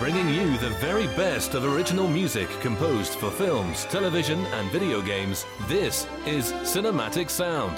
bringing you the very best of original music composed for films, television, and video games. This is Cinematic Sound.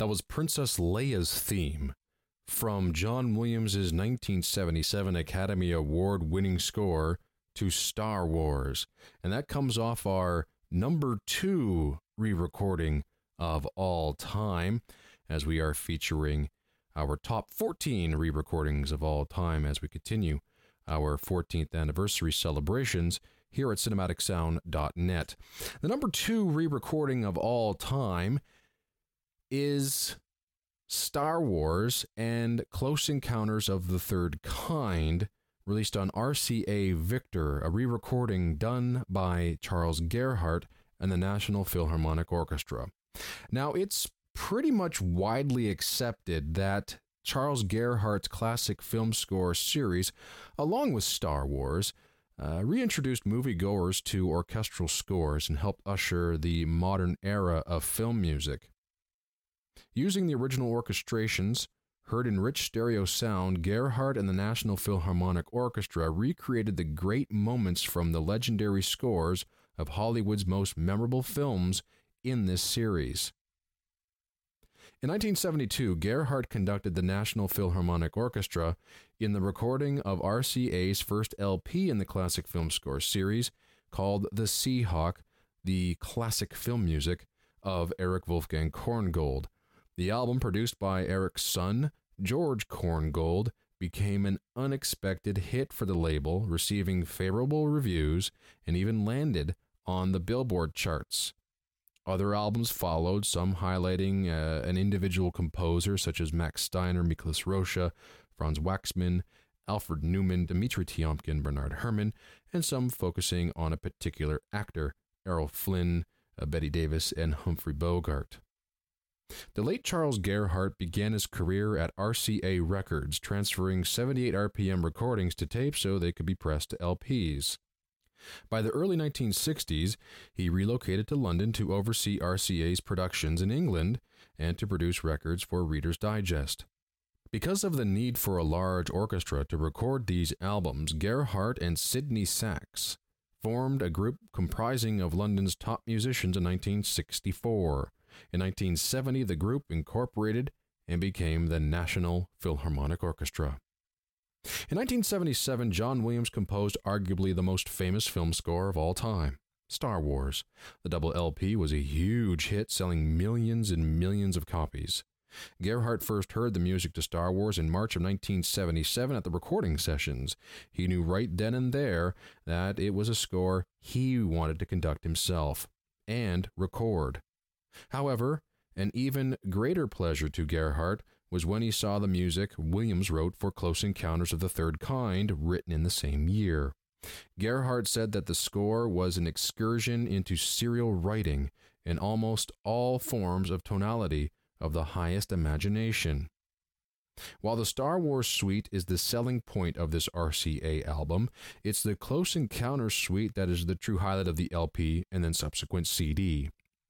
That was Princess Leia's theme from John Williams' 1977 Academy Award-winning score to Star Wars. And that comes off our number 2 re-recording of all time, as we are featuring our top 14 re-recordings of all time as we continue our 14th anniversary celebrations here at cinematicsound.net. The number 2 re-recording of all time is Star Wars and Close Encounters of the Third Kind, released on RCA Victor, a re-recording done by Charles Gerhardt and the National Philharmonic Orchestra. Now, it's pretty much widely accepted that Charles Gerhardt's classic film score series, along with Star Wars, reintroduced moviegoers to orchestral scores and helped usher the modern era of film music. Using the original orchestrations, heard in rich stereo sound, Gerhardt and the National Philharmonic Orchestra recreated the great moments from the legendary scores of Hollywood's most memorable films in this series. In 1972, Gerhardt conducted the National Philharmonic Orchestra in the recording of RCA's first LP in the classic film score series, called The Seahawk, the classic film music of Erich Wolfgang Korngold. The album, produced by Eric's son, George Korngold, became an unexpected hit for the label, receiving favorable reviews and even landed on the Billboard charts. Other albums followed, some highlighting an individual composer such as Max Steiner, Miklos Rozsa, Franz Waxman, Alfred Newman, Dmitri Tiomkin, Bernard Herrmann, and some focusing on a particular actor, Errol Flynn, Bette Davis, and Humphrey Bogart. The late Charles Gerhardt began his career at RCA Records, transferring 78 RPM recordings to tape so they could be pressed to LPs. By the early 1960s, he relocated to London to oversee RCA's productions in England and to produce records for Reader's Digest. Because of the need for a large orchestra to record these albums, Gerhardt and Sidney Sachs formed a group comprising of London's top musicians in 1964. In 1970, the group incorporated and became the National Philharmonic Orchestra. In 1977, John Williams composed arguably the most famous film score of all time, Star Wars. The double LP was a huge hit, selling millions and millions of copies. Gerhardt first heard the music to Star Wars in March of 1977 at the recording sessions. He knew right then and there that it was a score he wanted to conduct himself and record. However, an even greater pleasure to Gerhardt was when he saw the music Williams wrote for Close Encounters of the Third Kind, written in the same year. Gerhardt said that the score was an excursion into serial writing in almost all forms of tonality of the highest imagination. While the Star Wars suite is the selling point of this RCA album, it's the Close Encounters suite that is the true highlight of the LP and then subsequent CD.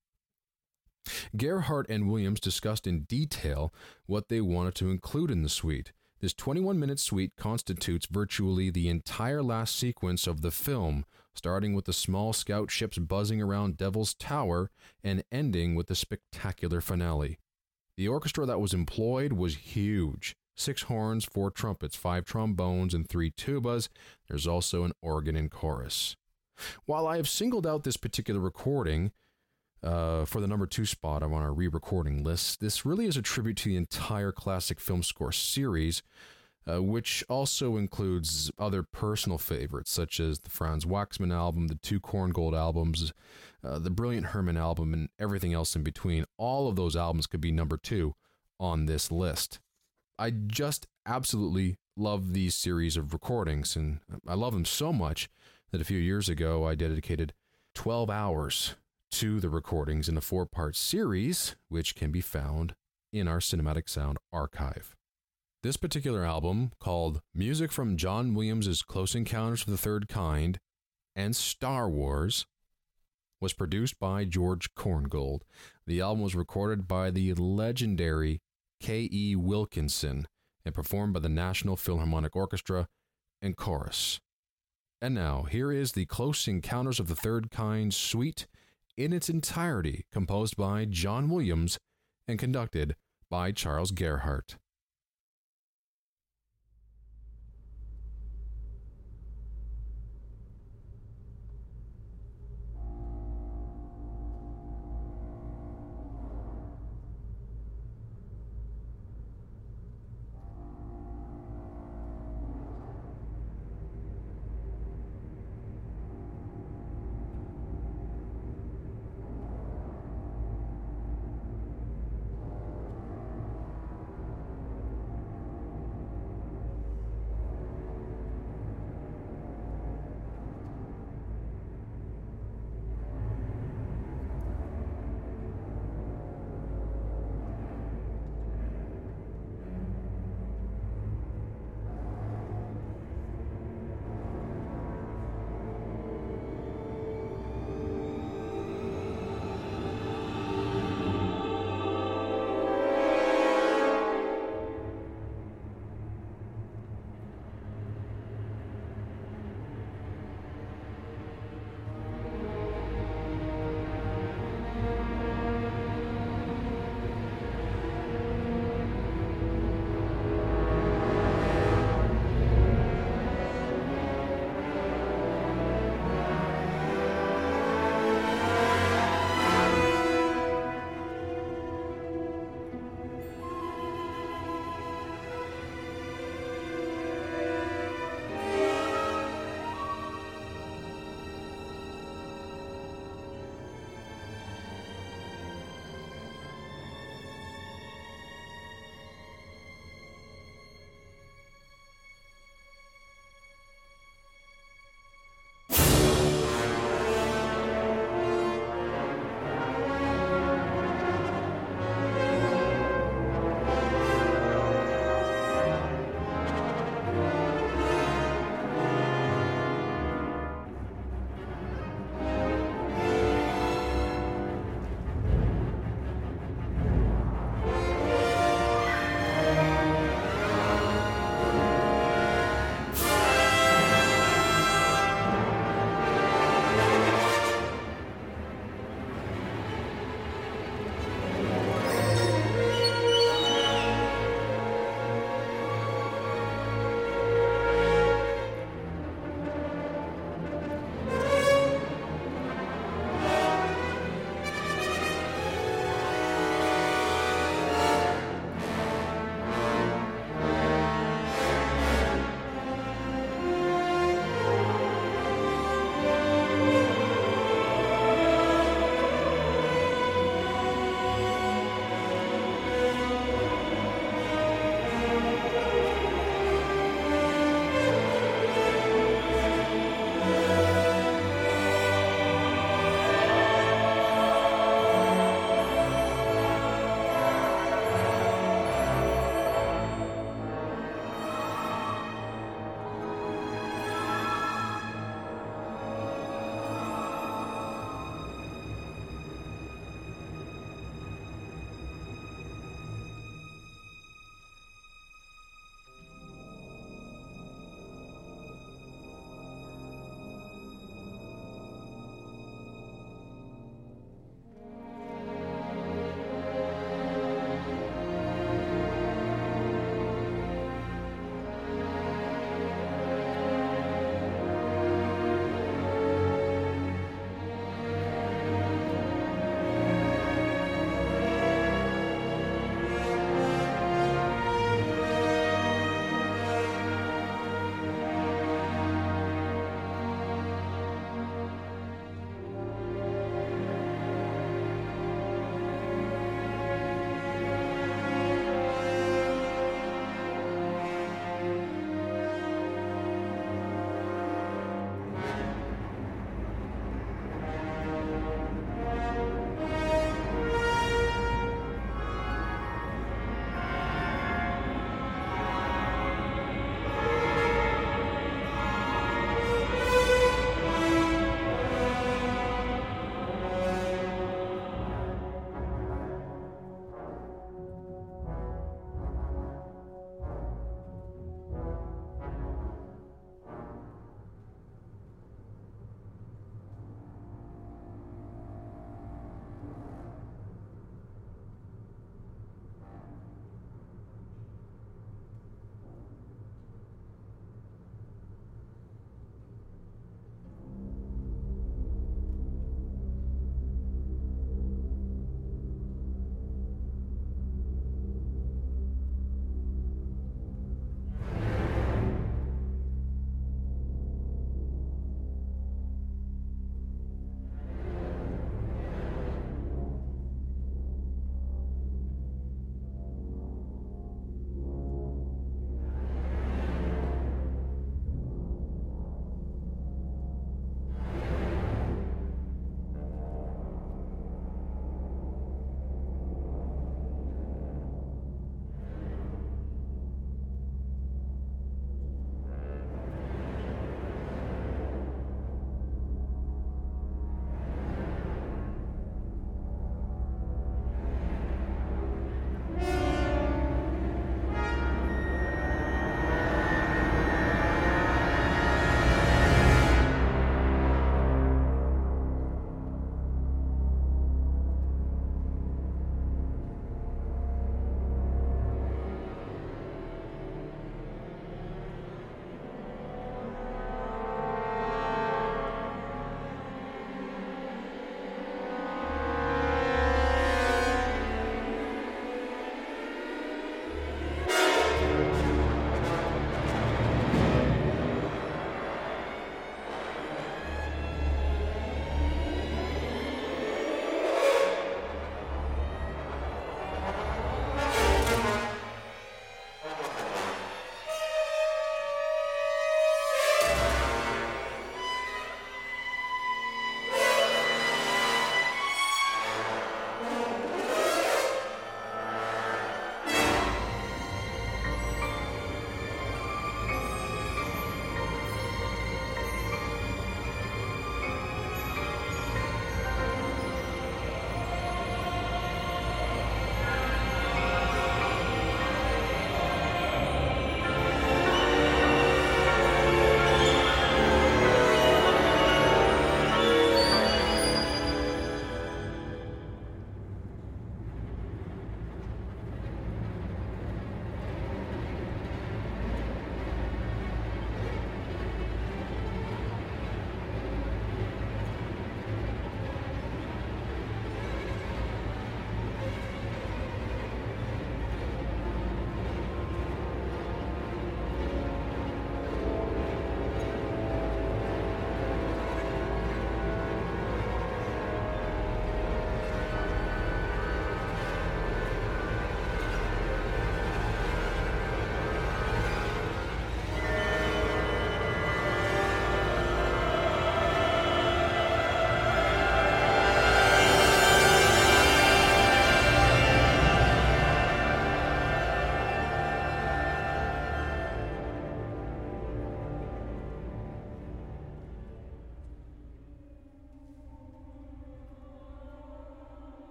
Gerhardt and Williams discussed in detail what they wanted to include in the suite. This 21-minute suite constitutes virtually the entire last sequence of the film, starting with the small scout ships buzzing around Devil's Tower and ending with the spectacular finale. The orchestra that was employed was huge. 6 horns, 4 trumpets, 5 trombones, and 3 tubas. There's also an organ and chorus. While I have singled out this particular recording for the number 2 spot on our re-recording list, this really is a tribute to the entire classic film score series, which also includes other personal favorites, such as the Franz Waxman album, the 2 Korngold albums, the Brilliant Herrmann album, and everything else in between. All of those albums could be number 2 on this list. I just absolutely love these series of recordings, and I love them so much that a few years ago I dedicated 12 hours to the recordings in a 4-part series, which can be found in our Cinematic Sound archive. This particular album, called Music from John Williams' Close Encounters of the Third Kind and Star Wars, was produced by George Korngold. The album was recorded by the legendary K.E. Wilkinson and performed by the National Philharmonic Orchestra and Chorus. And now, here is the Close Encounters of the Third Kind suite in its entirety, composed by John Williams and conducted by Charles Gerhardt.